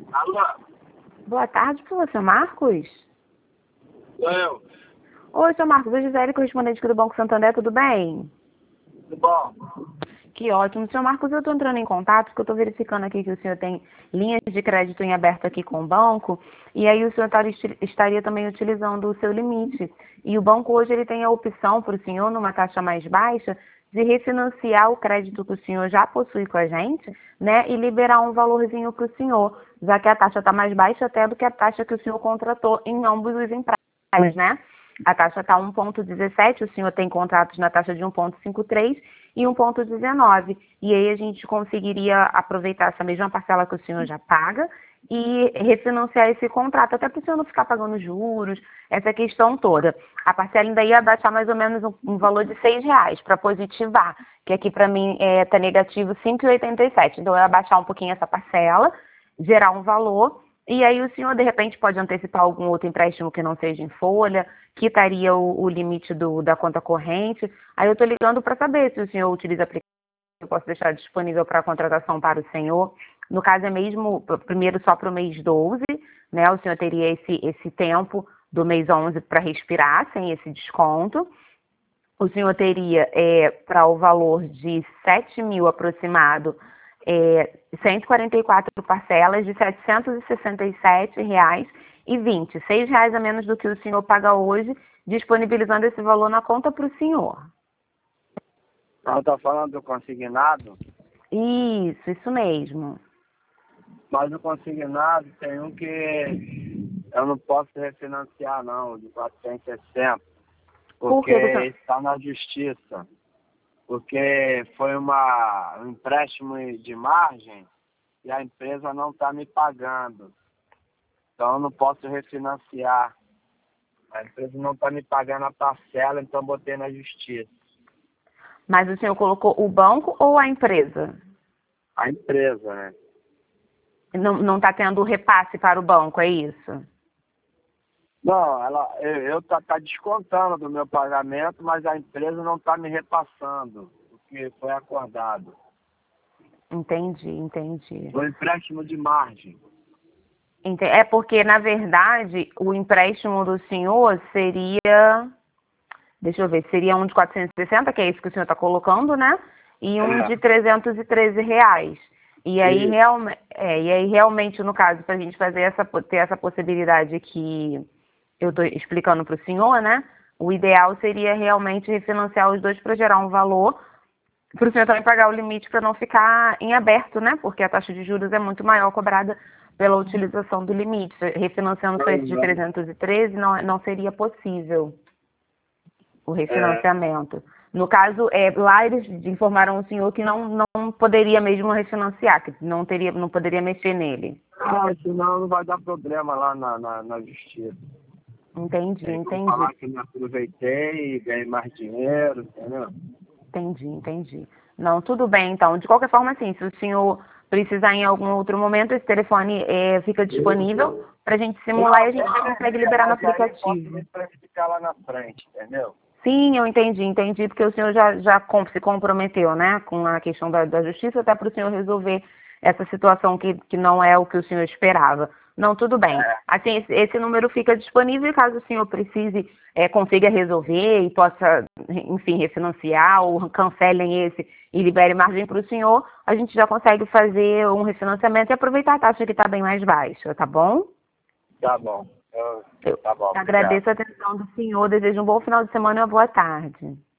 Alô? Boa tarde, por favor, seu Marcos. Sou eu. Oi, seu Marcos, a Gisele, correspondente aqui do Banco Santander, tudo bem? Tudo bom? Que ótimo. Seu Marcos, eu estou entrando em contato porque eu estou verificando aqui que o senhor tem linhas de crédito em aberto aqui com o banco e aí o senhor estaria também utilizando o seu limite. E o banco hoje ele tem a opção para o senhor, numa taxa mais baixa, de refinanciar o crédito que o senhor já possui com a gente, né, e liberar um valorzinho para o senhor, já que a taxa está mais baixa até do que a taxa que o senhor contratou em ambos os empréstimos, né? A taxa está 1,17, o senhor tem contratos na taxa de 1,53 e 1,19. E aí a gente conseguiria aproveitar essa mesma parcela que o senhor já paga e refinanciar esse contrato, até para o senhor não ficar pagando juros, essa questão toda. A parcela ainda ia baixar mais ou menos um valor de R$ 6 para positivar, que aqui para mim está negativo 5,87. Então eu ia baixar um pouquinho essa parcela, gerar um valor, e aí o senhor de repente pode antecipar algum outro empréstimo que não seja em folha, quitaria o limite da conta corrente. Aí eu estou ligando para saber se o senhor utiliza aplicativo, eu posso deixar disponível para contratação para o senhor. No caso é mesmo, primeiro só para o mês 12, né? O senhor teria esse tempo do mês 11 para respirar, sem esse desconto. O senhor teria, para o valor de 7 mil aproximado, 144 parcelas de R$ 767,20, R$ 6 a menos do que o senhor paga hoje, disponibilizando esse valor na conta para o senhor. Não, estou falando do consignado, Isso mesmo. mas o consignado tem um que eu não posso refinanciar não, de 460, Por porque que você... está na justiça. Porque foi um empréstimo de margem e a empresa não está me pagando. Então eu não posso refinanciar. A empresa não está me pagando a parcela, então botei na justiça. Mas o senhor colocou o banco ou a empresa? A empresa, né? Não está tendo repasse para o banco, é isso? Não, eu tá descontando do meu pagamento, mas a empresa não está me repassando o que foi acordado. Entendi. O empréstimo de margem. É porque, na verdade, o empréstimo do senhor seria, deixa eu ver, seria um de 460, que é isso que o senhor está colocando, né? E um de R$ 313. E aí, realmente, no caso, para a gente ter essa possibilidade que eu estou explicando para o senhor, né? O ideal seria realmente refinanciar os dois para gerar um valor, para o senhor também pagar o limite para não ficar em aberto, né? Porque a taxa de juros é muito maior cobrada pela utilização do limite. Refinanciando só esse de 313 não seria possível o refinanciamento. No caso, lá eles informaram o senhor que não poderia mesmo refinanciar, que não poderia mexer nele. Ah, senão não vai dar problema lá na justiça. Entendi. Falar que eu me aproveitei e ganhei mais dinheiro, entendeu? Entendi. Não, tudo bem, então. De qualquer forma, assim, se o senhor precisar em algum outro momento, esse telefone fica disponível para a gente simular e a gente consegue liberar no aplicativo. Pode me prejudicar lá na frente, entendeu? Sim, eu entendi, porque o senhor já se comprometeu, né, com a questão da justiça, até para o senhor resolver essa situação que não é o que o senhor esperava. Não, tudo bem. Assim, esse número fica disponível e caso o senhor precise, consiga resolver e possa, enfim, refinanciar ou cancelem esse e libere margem para o senhor, a gente já consegue fazer um refinanciamento e aproveitar a taxa que está bem mais baixa, tá bom? Tá bom. Eu Tá bom. agradeço a atenção do senhor, desejo um bom final de semana e uma boa tarde.